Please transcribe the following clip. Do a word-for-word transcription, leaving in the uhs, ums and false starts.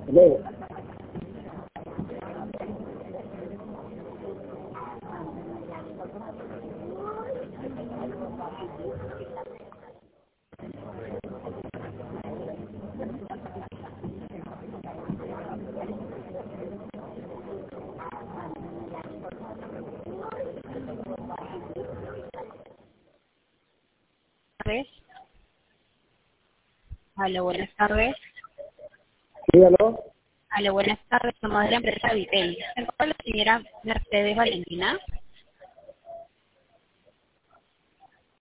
Luego. Tardes. Aló, buenas tardes. Sí, aló. Aló, buenas tardes. Somos de la empresa Vitel. ¿Se encuentra la señora Mercedes Valentina?